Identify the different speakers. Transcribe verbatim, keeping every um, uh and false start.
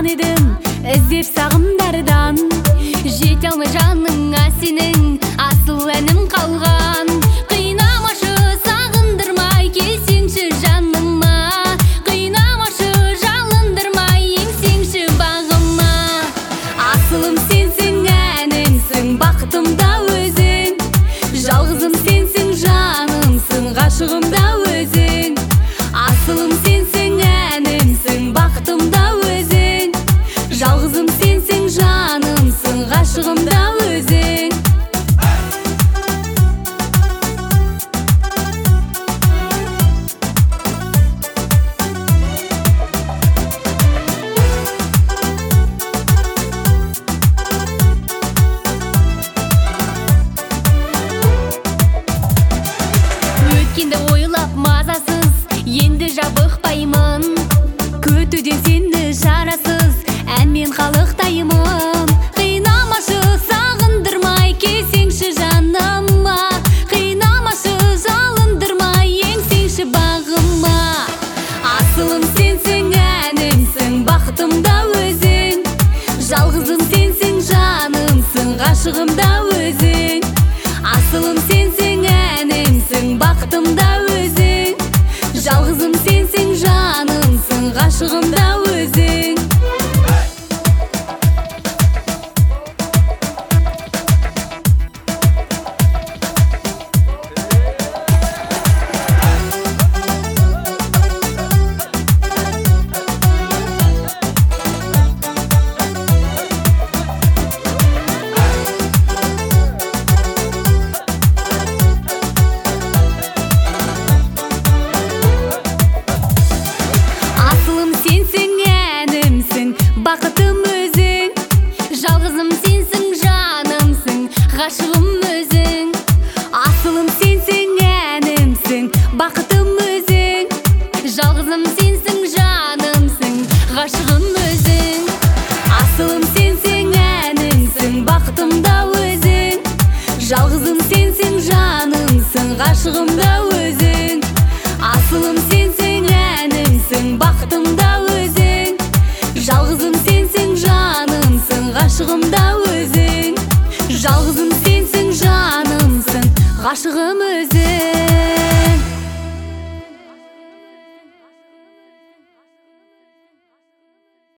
Speaker 1: таныдым іздеп сағымдардан. Жете алмай жаныңа сенің асыл әнім қалған. Қинамашы, сағындырмай келсеңші жаныма. Қинамашы, жалындырмай еңсеңші бағыма. Асылым сенсің, әнімсің, бақытымда өзің. Жалғызым сенсің, жанымсың, ғашығымда өзің. Асылым сенсің, әнімсің, бақытымда өзің. Жалғызым сенсің, жанымсың, ғашығымда өзің. Өткенді ойлап мазасыз, енді жабықпаймын. Күтуден сені шарасыз, әнмен қалықтаймын. Қинамашы, сағындырмай келсеңші жаныма. Қинамашы, жалындырмай еңсеңші бағыма. Асылым сенсің, әнімсің, бақытымда өзің. Жалғызым сенсің, жанымсың, ғашығымда өзің. Асылым сенсің, әнімсің, бақытымда өзің. Жалғызым сенсің, жанымсың, ғашығымда өзің. Бақытым өзің, жалғызым сенсің, жанымсың, ғашығым өзің. Асылым сенсің, әнімсің, бақытым өзің. Жалғызым сенсің, жанымсың, ғашығым өзің. Асылым сенсің, әнімсің, бақытымда өзің. Жалғызым сенсің, жанымсың, ғашығымда өзің. Асылым сенсің, әнімсің, бақытымда өзің. Жалғызым сенсің, жанымсың, ғашығымда өзің. Жалғызым сенсің, жанымсың, ғашығым өзің.